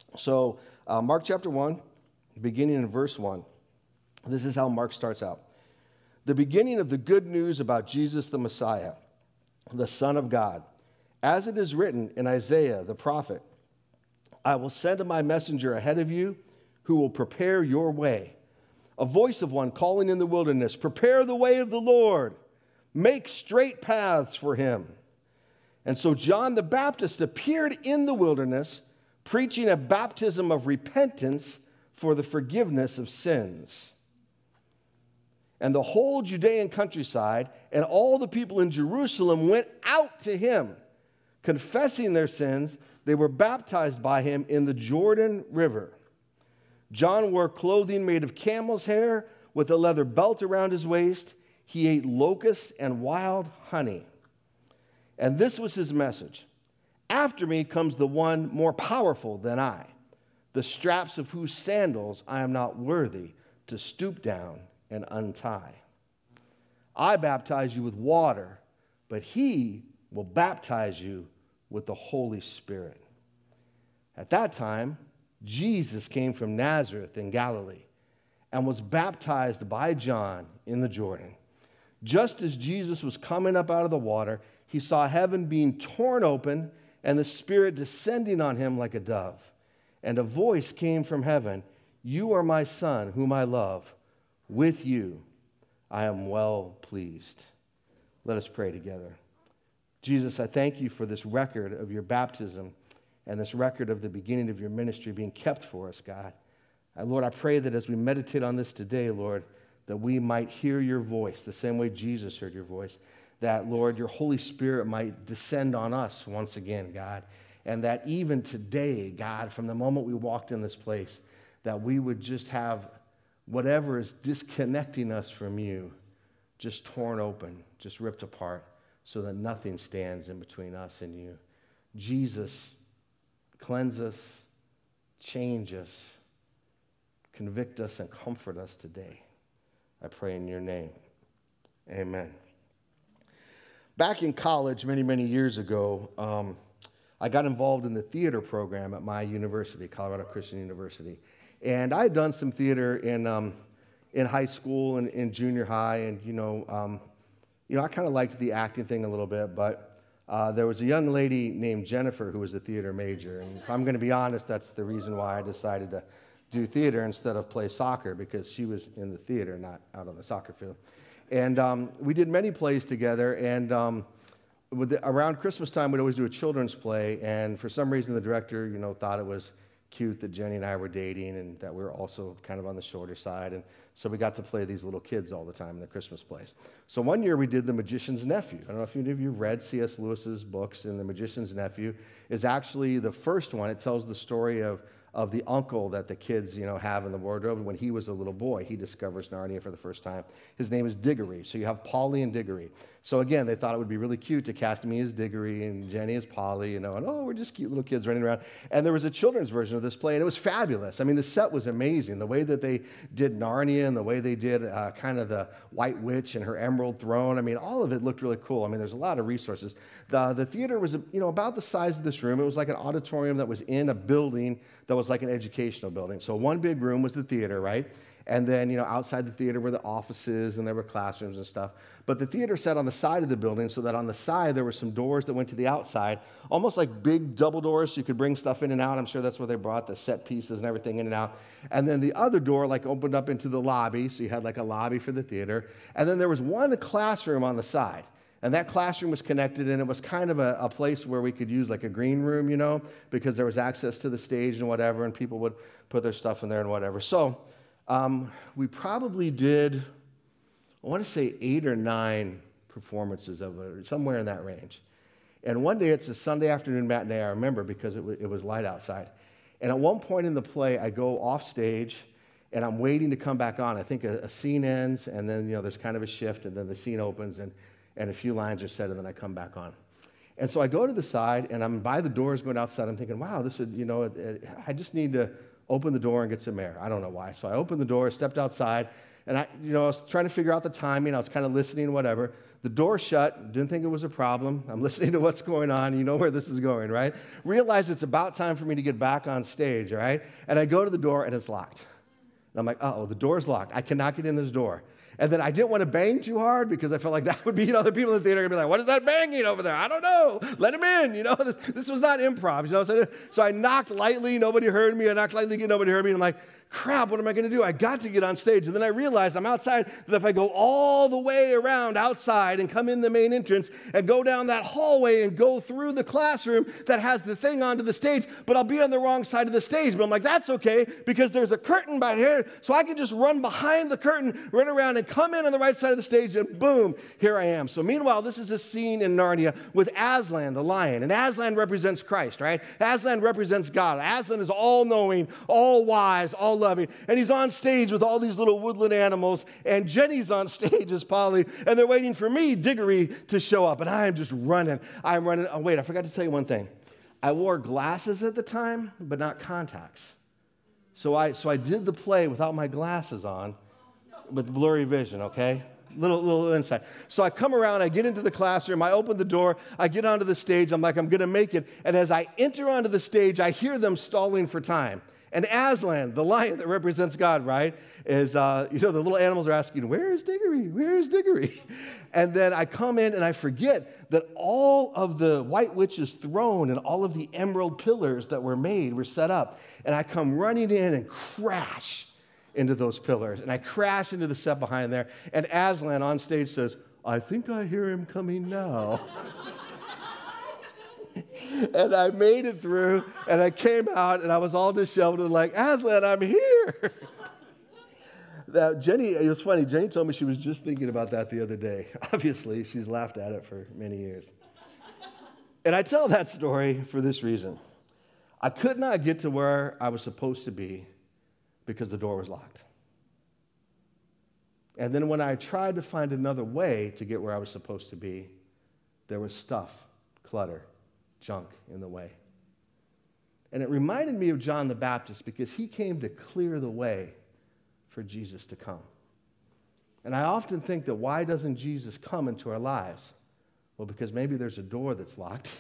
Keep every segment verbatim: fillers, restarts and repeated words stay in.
So uh, Mark chapter one, beginning in verse one, this is how Mark starts out. The beginning of the good news about Jesus the Messiah, the Son of God, as it is written in Isaiah the prophet, I will send my messenger ahead of you who will prepare your way. A voice of one calling in the wilderness, prepare the way of the Lord, make straight paths for him. And so John the Baptist appeared in the wilderness, preaching a baptism of repentance for the forgiveness of sins. And the whole Judean countryside and all the people in Jerusalem went out to him, confessing their sins. They were baptized by him in the Jordan River. John wore clothing made of camel's hair with a leather belt around his waist. He ate locusts and wild honey. And this was his message. After me comes the one more powerful than I, the straps of whose sandals I am not worthy to stoop down and untie. I baptize you with water, but he will baptize you with the Holy Spirit. At that time, Jesus came from Nazareth in Galilee and was baptized by John in the Jordan. Just as Jesus was coming up out of the water, he saw heaven being torn open and the Spirit descending on him like a dove. And a voice came from heaven, you are my Son, whom I love. With you I am well pleased. Let us pray together. Jesus, I thank you for this record of your baptism and this record of the beginning of your ministry being kept for us, God. And Lord, I pray that as we meditate on this today, Lord, that we might hear your voice the same way Jesus heard your voice. That, Lord, your Holy Spirit might descend on us once again, God. And that even today, God, from the moment we walked in this place, that we would just have whatever is disconnecting us from you just torn open, just ripped apart, so that nothing stands in between us and you. Jesus, cleanse us, change us, convict us, and comfort us today. I pray in your name. Amen. Back in college many, many years ago, um, I got involved in the theater program at my university, Colorado Christian University. And I had done some theater in um, in high school and in junior high, and you know, um, you know, I kind of liked the acting thing a little bit. But uh, there was a young lady named Jennifer who was a theater major, and if I'm going to be honest, that's the reason why I decided to do theater instead of play soccer, because she was in the theater, not out on the soccer field. And um, we did many plays together, and um, with the, around Christmas time, we'd always do a children's play, and for some reason, the director, you know, thought it was cute that Jenny and I were dating and that we were also kind of on the shorter side, and so we got to play these little kids all the time in the Christmas plays. So one year we did The Magician's Nephew. I don't know if any of you read C S Lewis's books, and The Magician's Nephew is actually the first one. It tells the story of of the uncle that the kids, you know, have in the wardrobe. When he was a little boy, he discovers Narnia for the first time. His name is Diggory. So you have Polly and Diggory. So again, they thought it would be really cute to cast me as Diggory and Jenny as Polly, you know, and oh, we're just cute little kids running around. And there was a children's version of this play, and it was fabulous. I mean, the set was amazing. The way that they did Narnia and the way they did uh, kind of the White Witch and her Emerald Throne, I mean, all of it looked really cool. I mean, there's a lot of resources. The, the theater was, you know, about the size of this room. It was like an auditorium that was in a building that was like an educational building. So one big room was the theater, right? And then, you know, outside the theater were the offices, and there were classrooms and stuff. But the theater sat on the side of the building, so that on the side there were some doors that went to the outside, almost like big double doors, so you could bring stuff in and out. I'm sure that's where they brought the set pieces and everything in and out. And then the other door like opened up into the lobby, so you had like a lobby for the theater. And then there was one classroom on the side. And that classroom was connected, and it was kind of a, a place where we could use like a green room, you know, because there was access to the stage and whatever, and people would put their stuff in there and whatever. So um, we probably did, I want to say eight or nine performances of it, somewhere in that range. And one day, it's a Sunday afternoon matinee, I remember, because it, w- it was light outside. And at one point in the play, I go off stage, and I'm waiting to come back on. I think a, a scene ends, and then, you know, there's kind of a shift, and then the scene opens, and and a few lines are said, and then I come back on. And so I go to the side, and I'm by the doors going outside. I'm thinking, wow, this is, you know, it, it, I just need to open the door and get some air. I don't know why. So I opened the door, stepped outside, and I, you know, I was trying to figure out the timing. I was kind of listening, whatever. The door shut, didn't think it was a problem. I'm listening to what's going on. You know where this is going, right? Realize it's about time for me to get back on stage, all right? And I go to the door, and it's locked. And I'm like, uh-oh, the door's locked. I cannot get in this door. And then I didn't want to bang too hard because I felt like that would be, you know, other people in the theater are going to be like, what is that banging over there? I don't know. Let him in, you know. This, this was not improv, you know. So, so I knocked lightly. Nobody heard me. I knocked lightly again. Nobody heard me. And I'm like, crap, what am I going to do? I got to get on stage. And then I realized I'm outside, that if I go all the way around outside and come in the main entrance and go down that hallway and go through the classroom that has the thing onto the stage, but I'll be on the wrong side of the stage. But I'm like, that's okay, because there's a curtain back here, so I can just run behind the curtain, run around and come in on the right side of the stage, and boom, here I am. So meanwhile, this is a scene in Narnia with Aslan, the lion. And Aslan represents Christ, right? Aslan represents God. Aslan is all-knowing, all-wise, all loving, and he's on stage with all these little woodland animals, and Jenny's on stage as Polly, and they're waiting for me, Diggory, to show up, and I am just running. I'm running. Oh, wait, I forgot to tell you one thing. I wore glasses at the time, but not contacts. So I, so I did the play without my glasses on, with blurry vision, okay? Little, little insight. So I come around, I get into the classroom, I open the door, I get onto the stage, I'm like, I'm going to make it, and as I enter onto the stage, I hear them stalling for time. And Aslan, the lion that represents God, right, is, uh, you know, the little animals are asking, where is Diggory? Where is Diggory? And then I come in and I forget that all of the White Witch's throne and all of the emerald pillars that were made were set up. And I come running in and crash into those pillars. And I crash into the set behind there. And Aslan on stage says, I think I hear him coming now. And I made it through, and I came out, and I was all disheveled and like, Aslan, I'm here. Now, Jenny, it was funny. Jenny told me she was just thinking about that the other day. Obviously, she's laughed at it for many years. And I tell that story for this reason. I could not get to where I was supposed to be because the door was locked. And then when I tried to find another way to get where I was supposed to be, there was stuff, clutter, junk in the way. And it reminded me of John the Baptist because he came to clear the way for Jesus to come. And I often think that why doesn't Jesus come into our lives? Well, because maybe there's a door that's locked,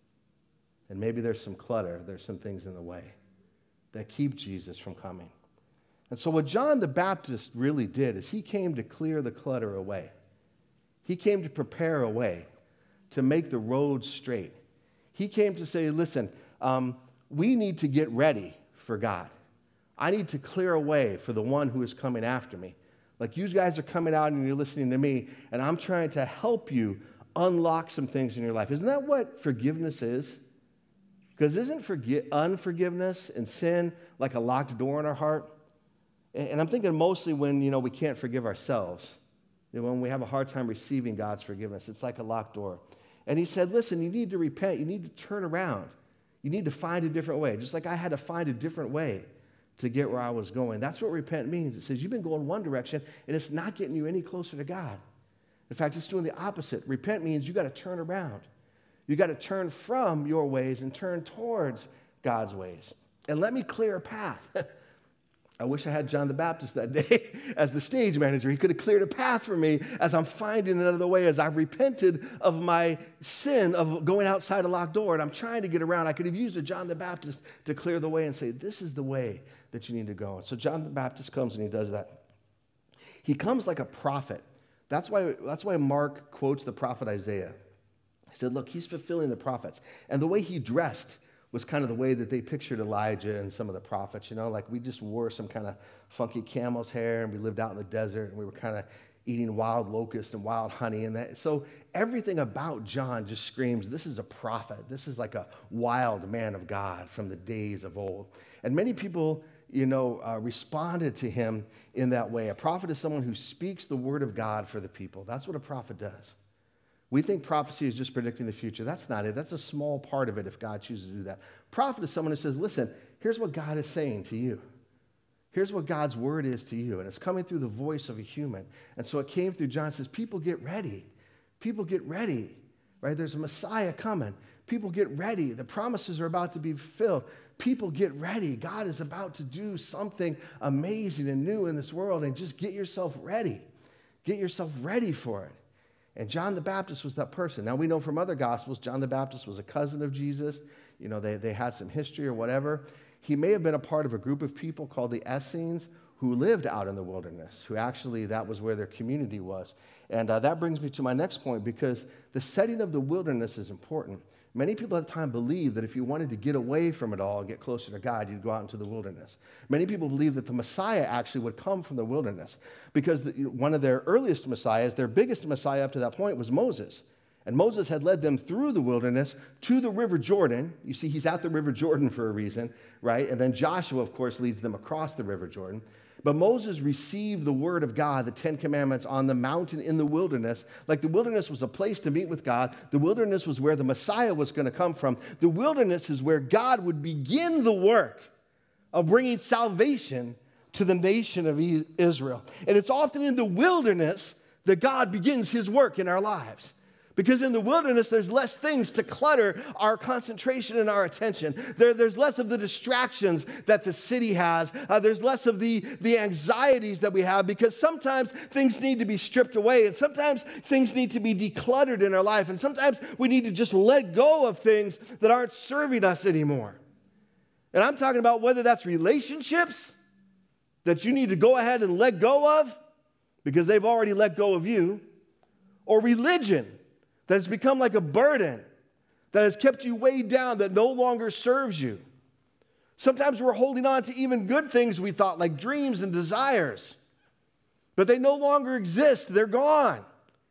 and maybe there's some clutter, there's some things in the way that keep Jesus from coming. And so what John the Baptist really did is he came to clear the clutter away. He came to prepare a way, to make the road straight. He came to say, listen, um, we need to get ready for God. I need to clear a way for the one who is coming after me. Like you guys are coming out and you're listening to me, and I'm trying to help you unlock some things in your life. Isn't that what forgiveness is? Because isn't forgi- unforgiveness and sin like a locked door in our heart? And I'm thinking mostly when, you know, we can't forgive ourselves. You know, when we have a hard time receiving God's forgiveness, it's like a locked door. And he said, listen, you need to repent. You need to turn around. You need to find a different way. Just like I had to find a different way to get where I was going. That's what repent means. It says you've been going one direction, and it's not getting you any closer to God. In fact, it's doing the opposite. Repent means you got to turn around. You got to turn from your ways and turn towards God's ways. And let me clear a path. I wish I had John the Baptist that day as the stage manager. He could have cleared a path for me as I'm finding another way, as I've repented of my sin of going outside a locked door, and I'm trying to get around. I could have used a John the Baptist to clear the way and say, this is the way that you need to go. And so John the Baptist comes and he does that. He comes like a prophet. That's why, that's why Mark quotes the prophet Isaiah. He said, look, he's fulfilling the prophets. And the way he dressed was kind of the way that they pictured Elijah and some of the prophets, you know, like we just wore some kind of funky camel's hair and we lived out in the desert and we were kind of eating wild locusts and wild honey and that. So everything about John just screams, this is a prophet. This is like a wild man of God from the days of old. And many people, you know, uh, responded to him in that way. A prophet is someone who speaks the word of God for the people. That's what a prophet does. We think prophecy is just predicting the future. That's not it. That's a small part of it if God chooses to do that. Prophet is someone who says, listen, here's what God is saying to you. Here's what God's word is to you. And it's coming through the voice of a human. And so it came through John. It says, people get ready. People get ready, right? There's a Messiah coming. People get ready. The promises are about to be fulfilled. People get ready. God is about to do something amazing and new in this world. And just get yourself ready. Get yourself ready for it. And John the Baptist was that person. Now we know from other Gospels, John the Baptist was a cousin of Jesus. You know, they, they had some history or whatever. He may have been a part of a group of people called the Essenes who lived out in the wilderness, who actually, that was where their community was. And uh, that brings me to my next point, because the setting of the wilderness is important. Many people at the time believed that if you wanted to get away from it all and get closer to God, you'd go out into the wilderness. Many people believed that the Messiah actually would come from the wilderness, because the, one of their earliest messiahs, their biggest messiah up to that point, was Moses. And Moses had led them through the wilderness to the River Jordan. You see, he's at the River Jordan for a reason, right? And then Joshua, of course, leads them across the River Jordan. But Moses received the word of God, the Ten Commandments, on the mountain in the wilderness. Like the wilderness was a place to meet with God. The wilderness was where the Messiah was going to come from. The wilderness is where God would begin the work of bringing salvation to the nation of Israel. And it's often in the wilderness that God begins his work in our lives. Because in the wilderness, there's less things to clutter our concentration and our attention. There, there's less of the distractions that the city has. Uh, there's less of the, the anxieties that we have, because sometimes things need to be stripped away, and sometimes things need to be decluttered in our life, and sometimes we need to just let go of things that aren't serving us anymore. And I'm talking about whether that's relationships that you need to go ahead and let go of because they've already let go of you, or religion that has become like a burden, that has kept you weighed down, that no longer serves you. Sometimes we're holding on to even good things we thought, like dreams and desires, but they no longer exist. They're gone.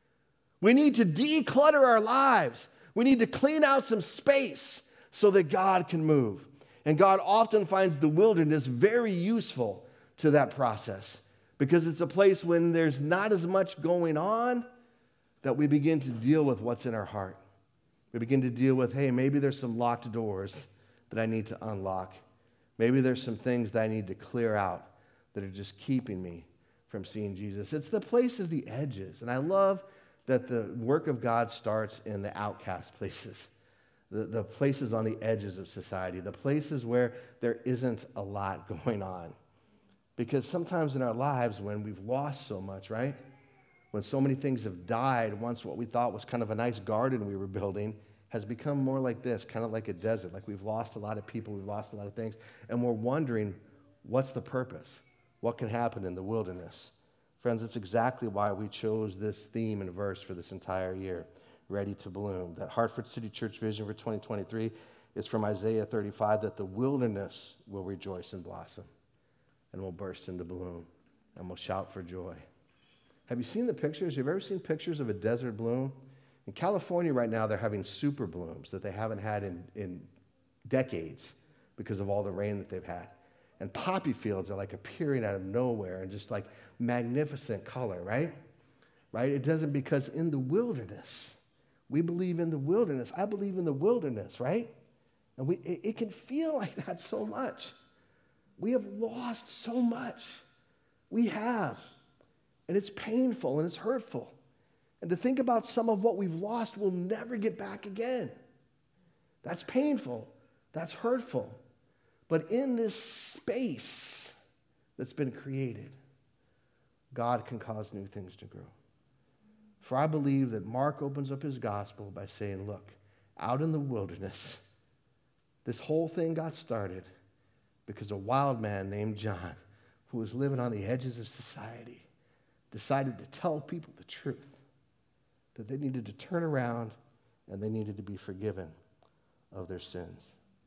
We need to declutter our lives. We need to clean out some space so that God can move. And God often finds the wilderness very useful to that process, because it's a place when there's not as much going on that we begin to deal with what's in our heart. We begin to deal with, hey, maybe there's some locked doors that I need to unlock. Maybe there's some things that I need to clear out that are just keeping me from seeing Jesus. It's the place of the edges. And I love that the work of God starts in the outcast places, the, the places on the edges of society, the places where there isn't a lot going on. Because sometimes in our lives, when we've lost so much, right? When so many things have died, once what we thought was kind of a nice garden we were building has become more like this, kind of like a desert. Like we've lost a lot of people, we've lost a lot of things, and we're wondering, what's the purpose? What can happen in the wilderness? Friends, it's exactly why we chose this theme and verse for this entire year, Ready to Bloom. That Hartford City Church vision for twenty twenty-three is from Isaiah thirty-five, that the wilderness will rejoice and blossom, and will burst into bloom, and will shout for joy. Have you seen the pictures? Have you ever seen pictures of a desert bloom? In California right now, they're having super blooms that they haven't had in, in decades because of all the rain that they've had. And poppy fields are like appearing out of nowhere and just like magnificent color, right? Right? It doesn't, because in the wilderness, we believe in the wilderness. I believe in the wilderness, right? And we it, it can feel like that so much. We have lost so much. We have. And it's painful and it's hurtful. And to think about some of what we've lost, we'll never get back again. That's painful. That's hurtful. But in this space that's been created, God can cause new things to grow. For I believe that Mark opens up his gospel by saying, look, out in the wilderness, this whole thing got started because a wild man named John, who was living on the edges of society, decided to tell people the truth, that they needed to turn around and they needed to be forgiven of their sins.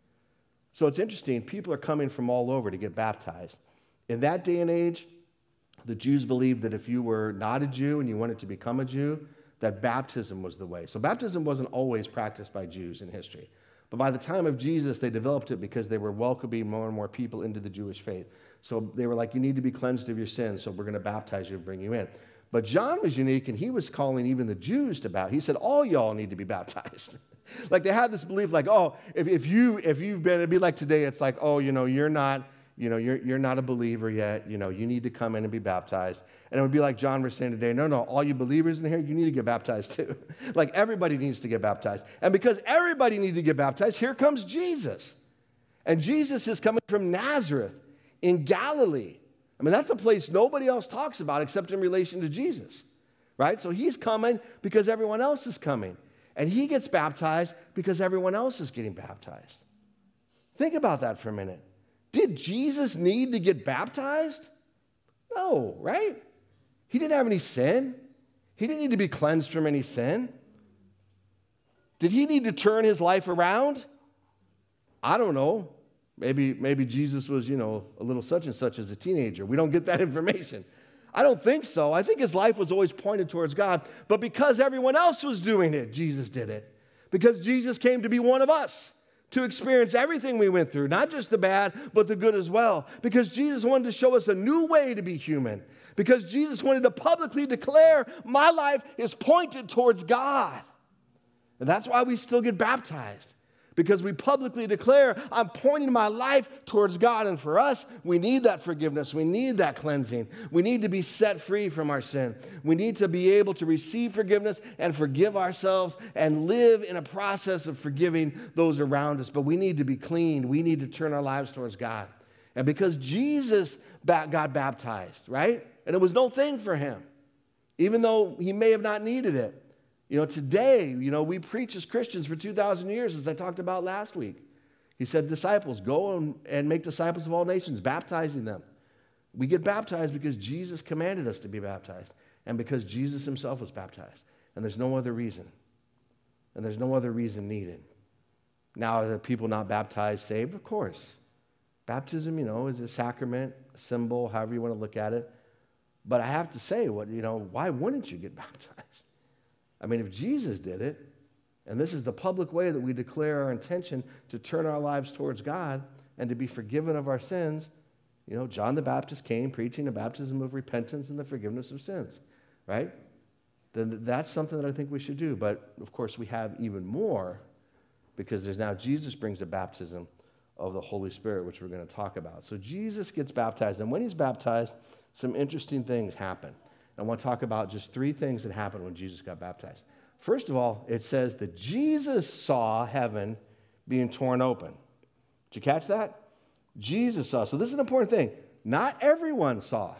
So it's interesting, people are coming from all over to get baptized. In that day and age, the Jews believed that if you were not a Jew and you wanted to become a Jew, that baptism was the way. So baptism wasn't always practiced by Jews in history. But by the time of Jesus, they developed it because they were welcoming more and more people into the Jewish faith. So they were like, you need to be cleansed of your sins, so we're going to baptize you and bring you in. But John was unique, and he was calling even the Jews to baptize. He said, all y'all need to be baptized. Like they had this belief like, oh, if, if, you, if you've been, it'd be like today, it's like, oh, you know, you're not, you know, you're, you're not a believer yet. You know, you need to come in and be baptized. And it would be like John was saying today, no, no, all you believers in here, you need to get baptized too. Like everybody needs to get baptized. And because everybody needs to get baptized, here comes Jesus. And Jesus is coming from Nazareth in Galilee. I mean, that's a place nobody else talks about except in relation to Jesus, right? So he's coming because everyone else is coming. And he gets baptized because everyone else is getting baptized. Think about that for a minute. Did Jesus need to get baptized? No, right? He didn't have any sin. He didn't need to be cleansed from any sin. Did he need to turn his life around? I don't know. Maybe, maybe Jesus was, you know, a little such and such as a teenager. We don't get that information. I don't think so. I think his life was always pointed towards God. But because everyone else was doing it, Jesus did it. Because Jesus came to be one of us, to experience everything we went through, not just the bad, but the good as well. Because Jesus wanted to show us a new way to be human. Because Jesus wanted to publicly declare, my life is pointed towards God. And that's why we still get baptized. Because we publicly declare, I'm pointing my life towards God. And for us, we need that forgiveness. We need that cleansing. We need to be set free from our sin. We need to be able to receive forgiveness and forgive ourselves and live in a process of forgiving those around us. But we need to be clean. We need to turn our lives towards God. And because Jesus got baptized, right? And it was no thing for him, even though he may have not needed it. You know, today, you know, we preach as Christians for two thousand years, as I talked about last week. He said, disciples, go and, and make disciples of all nations, baptizing them. We get baptized because Jesus commanded us to be baptized and because Jesus himself was baptized. And there's no other reason. And there's no other reason needed. Now, are people not baptized saved? Of course. Baptism, you know, is a sacrament, a symbol, however you want to look at it. But I have to say, what you know, why wouldn't you get baptized? I mean, if Jesus did it, and this is the public way that we declare our intention to turn our lives towards God and to be forgiven of our sins, you know, John the Baptist came preaching a baptism of repentance and the forgiveness of sins, right? Then that's something that I think we should do. But, of course, we have even more because there's now Jesus brings a baptism of the Holy Spirit, which we're going to talk about. So Jesus gets baptized, and when he's baptized, some interesting things happen. I want to talk about just three things that happened when Jesus got baptized. First of all, it says that Jesus saw heaven being torn open. Did you catch that? Jesus saw. So this is an important thing. Not everyone saw.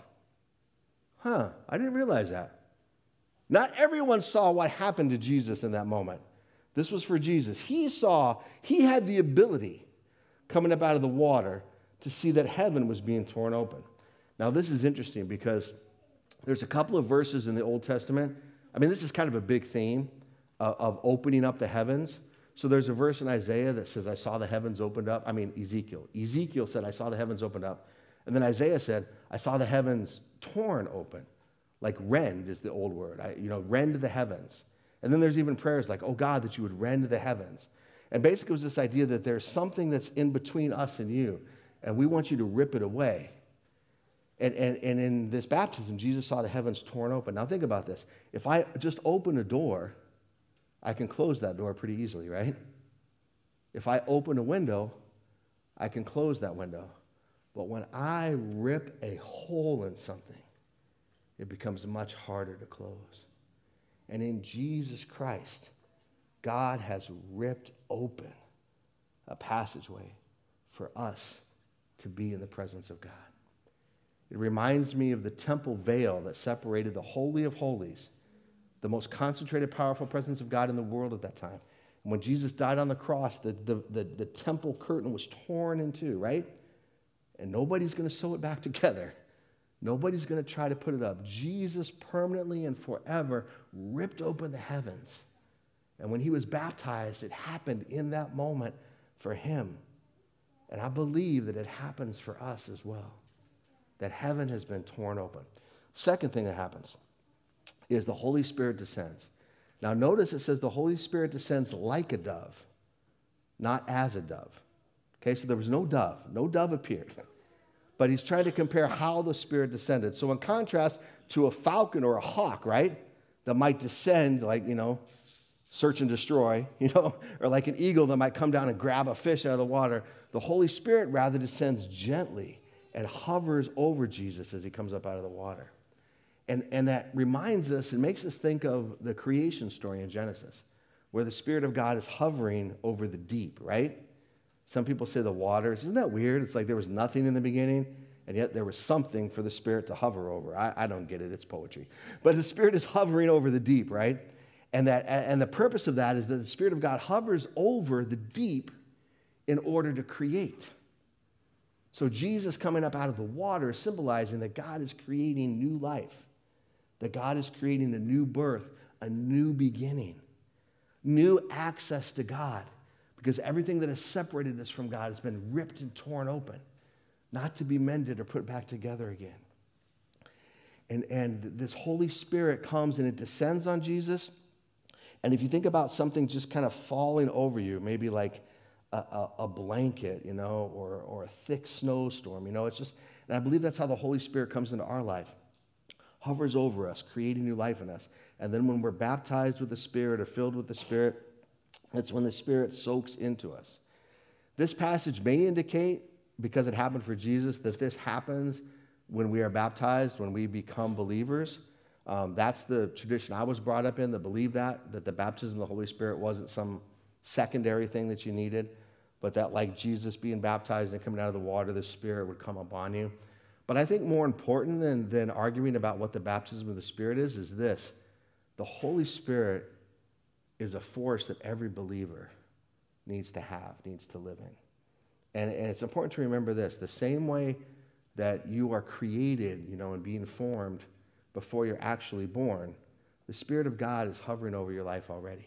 Huh, I didn't realize that. Not everyone saw what happened to Jesus in that moment. This was for Jesus. He saw, he had the ability coming up out of the water to see that heaven was being torn open. Now this is interesting because there's a couple of verses in the Old Testament. I mean, this is kind of a big theme of, of opening up the heavens. So there's a verse in Isaiah that says, I saw the heavens opened up. I mean, Ezekiel. Ezekiel said, I saw the heavens opened up. And then Isaiah said, I saw the heavens torn open. Like rend is the old word. I, you know, rend the heavens. And then there's even prayers like, oh God, that you would rend the heavens. And basically it was this idea that there's something that's in between us and you, and we want you to rip it away. And, and, and in this baptism, Jesus saw the heavens torn open. Now think about this. If I just open a door, I can close that door pretty easily, right? If I open a window, I can close that window. But when I rip a hole in something, it becomes much harder to close. And in Jesus Christ, God has ripped open a passageway for us to be in the presence of God. It reminds me of the temple veil that separated the Holy of Holies, the most concentrated, powerful presence of God in the world at that time. And when Jesus died on the cross, the, the, the, the temple curtain was torn in two, right? And nobody's going to sew it back together. Nobody's going to try to put it up. Jesus permanently and forever ripped open the heavens. And when he was baptized, it happened in that moment for him. And I believe that it happens for us as well. That heaven has been torn open. Second thing that happens is the Holy Spirit descends. Now notice it says the Holy Spirit descends like a dove, not as a dove. Okay, so there was no dove. No dove appeared. But he's trying to compare how the Spirit descended. So in contrast to a falcon or a hawk, right, that might descend like, you know, search and destroy, you know, or like an eagle that might come down and grab a fish out of the water, the Holy Spirit rather descends gently and hovers over Jesus as he comes up out of the water. And, and that reminds us, it makes us think of the creation story in Genesis, where the Spirit of God is hovering over the deep, right? Some people say the waters. Isn't that weird? It's like there was nothing in the beginning, and yet there was something for the Spirit to hover over. I, I don't get it, it's poetry. But the Spirit is hovering over the deep, right? And, that, and the purpose of that is that the Spirit of God hovers over the deep in order to create. So Jesus coming up out of the water is symbolizing that God is creating new life, that God is creating a new birth, a new beginning, new access to God, because everything that has separated us from God has been ripped and torn open, not to be mended or put back together again. And, and this Holy Spirit comes and it descends on Jesus. And if you think about something just kind of falling over you, maybe like a, a, a blanket, you know, or, or a thick snowstorm, you know, it's just, and I believe that's how the Holy Spirit comes into our life. Hovers over us, creating new life in us. And then when we're baptized with the Spirit or filled with the Spirit, that's when the Spirit soaks into us. This passage may indicate, because it happened for Jesus, that this happens when we are baptized, when we become believers. Um, that's the tradition I was brought up in, that believed that, that the baptism of the Holy Spirit wasn't some secondary thing that you needed, but that like Jesus being baptized and coming out of the water, the Spirit would come upon you. But I think more important than, than arguing about what the baptism of the Spirit is, is this. The Holy Spirit is a force that every believer needs to have, needs to live in. And, and it's important to remember this. The same way that you are created, you know, and being formed before you're actually born, the Spirit of God is hovering over your life already.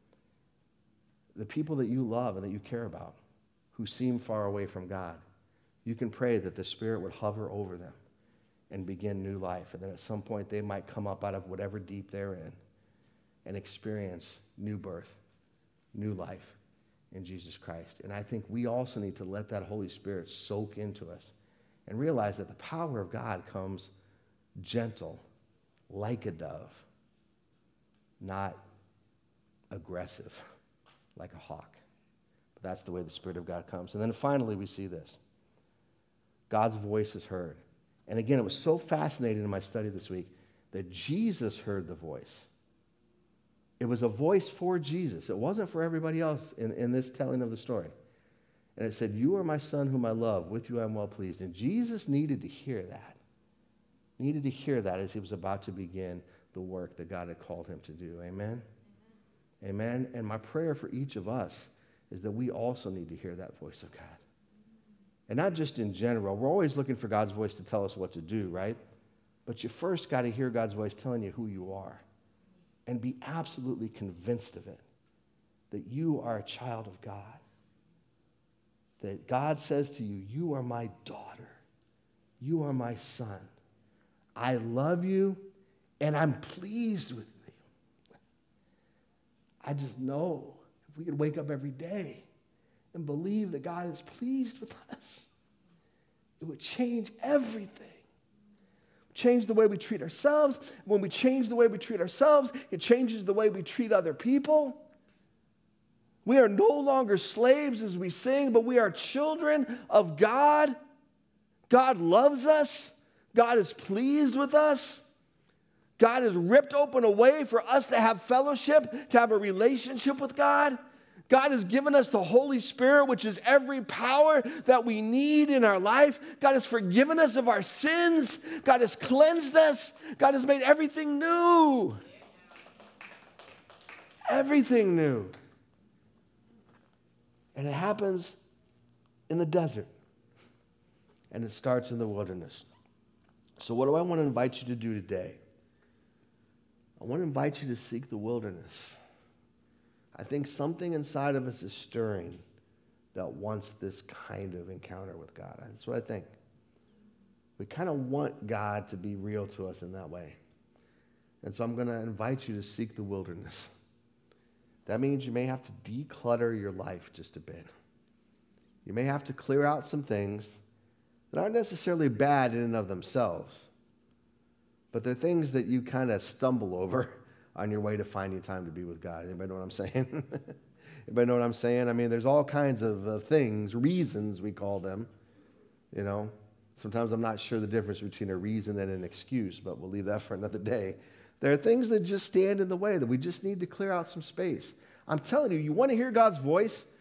The people that you love and that you care about, who seem far away from God, you can pray that the Spirit would hover over them and begin new life. And then at some point they might come up out of whatever deep they're in and experience new birth, new life in Jesus Christ. And I think we also need to let that Holy Spirit soak into us and realize that the power of God comes gentle, like a dove, not aggressive, like a hawk. But that's the way the Spirit of God comes. And then finally we see this. God's voice is heard. And again, it was so fascinating in my study this week that Jesus heard the voice. It was a voice for Jesus. It wasn't for everybody else in, in this telling of the story. And it said, "You are my son whom I love. With you I am well pleased." And Jesus needed to hear that. Needed to hear that as he was about to begin the work that God had called him to do. Amen? Amen. And my prayer for each of us is that we also need to hear that voice of God. And not just in general. We're always looking for God's voice to tell us what to do, right? But you first got to hear God's voice telling you who you are and be absolutely convinced of it, that you are a child of God. That God says to you, "You are my daughter. You are my son. I love you, and I'm pleased with you." I just know if we could wake up every day and believe that God is pleased with us, it would change everything. Change the way we treat ourselves. When we change the way we treat ourselves, it changes the way we treat other people. We are no longer slaves as we sing, but we are children of God. God loves us. God is pleased with us. God has ripped open a way for us to have fellowship, to have a relationship with God. God has given us the Holy Spirit, which is every power that we need in our life. God has forgiven us of our sins. God has cleansed us. God has made everything new. Everything new. And it happens in the desert. And it starts in the wilderness. So what do I want to invite you to do today? I want to invite you to seek the wilderness. I think something inside of us is stirring that wants this kind of encounter with God. That's what I think. We kind of want God to be real to us in that way. And so I'm going to invite you to seek the wilderness. That means you may have to declutter your life just a bit. You may have to clear out some things that aren't necessarily bad in and of themselves, but they're things that you kind of stumble over on your way to finding time to be with God. Anybody know what I'm saying? Anybody know what I'm saying? I mean, there's all kinds of uh, things, reasons we call them, you know. Sometimes I'm not sure the difference between a reason and an excuse, but we'll leave that for another day. There are things that just stand in the way that we just need to clear out some space. I'm telling you, you want to hear God's voice?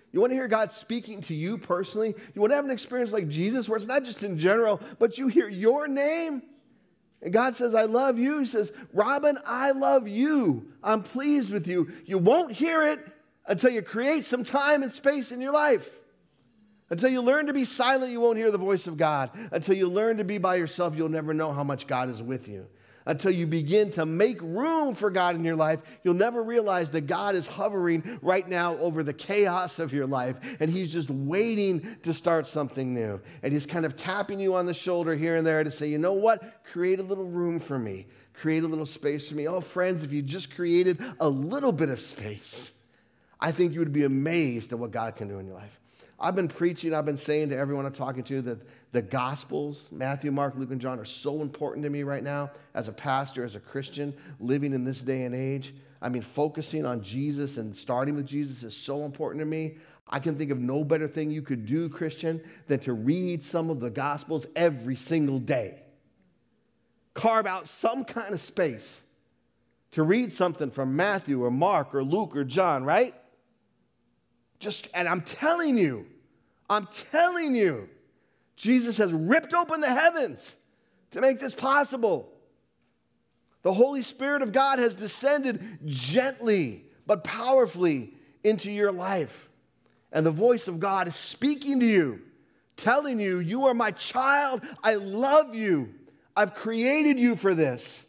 You want to hear God speaking to you personally? You want to have an experience like Jesus where it's not just in general, but you hear your name? And God says, I love you. He says, Robin, I love you. I'm pleased with you. You won't hear it until you create some time and space in your life. Until you learn to be silent, you won't hear the voice of God. Until you learn to be by yourself, you'll never know how much God is with you. Until you begin to make room for God in your life, you'll never realize that God is hovering right now over the chaos of your life, and He's just waiting to start something new. And He's kind of tapping you on the shoulder here and there to say, you know what? Create a little room for me. Create a little space for me. Oh, friends, if you just created a little bit of space, I think you would be amazed at what God can do in your life. I've been preaching, I've been saying to everyone I'm talking to that the Gospels, Matthew, Mark, Luke, and John, are so important to me right now as a pastor, as a Christian, living in this day and age. I mean, focusing on Jesus and starting with Jesus is so important to me. I can think of no better thing you could do, Christian, than to read some of the Gospels every single day. Carve out some kind of space to read something from Matthew or Mark or Luke or John, right? Just, and I'm telling you, I'm telling you, Jesus has ripped open the heavens to make this possible. The Holy Spirit of God has descended gently but powerfully into your life. And the voice of God is speaking to you, telling you, you are my child, I love you, I've created you for this.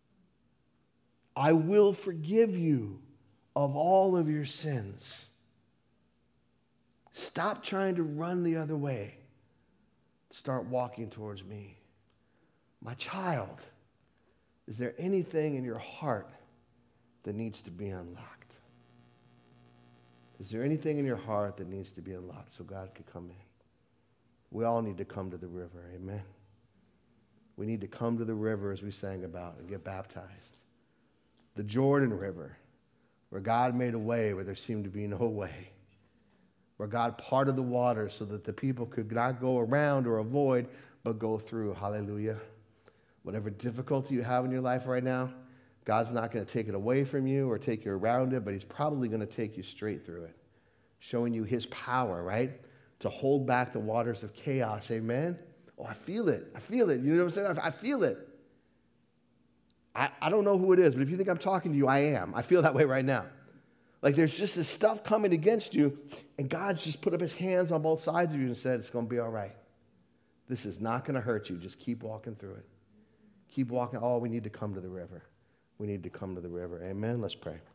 I will forgive you of all of your sins. Stop trying to run the other way. Start walking towards me. My child, is there anything in your heart that needs to be unlocked? Is there anything in your heart that needs to be unlocked so God could come in? We all need to come to the river, amen? We need to come to the river as we sang about and get baptized. The Jordan River, where God made a way where there seemed to be no way. Where God parted the water so that the people could not go around or avoid, but go through. Hallelujah. Whatever difficulty you have in your life right now, God's not going to take it away from you or take you around it, but He's probably going to take you straight through it, showing you His power, right, to hold back the waters of chaos. Amen? Oh, I feel it. I feel it. You know what I'm saying? I feel it. I, I don't know who it is, but if you think I'm talking to you, I am. I feel that way right now. Like there's just this stuff coming against you, and God's just put up His hands on both sides of you and said, it's going to be all right. This is not going to hurt you. Just keep walking through it. Keep walking. Oh, we need to come to the river. We need to come to the river. Amen. Let's pray.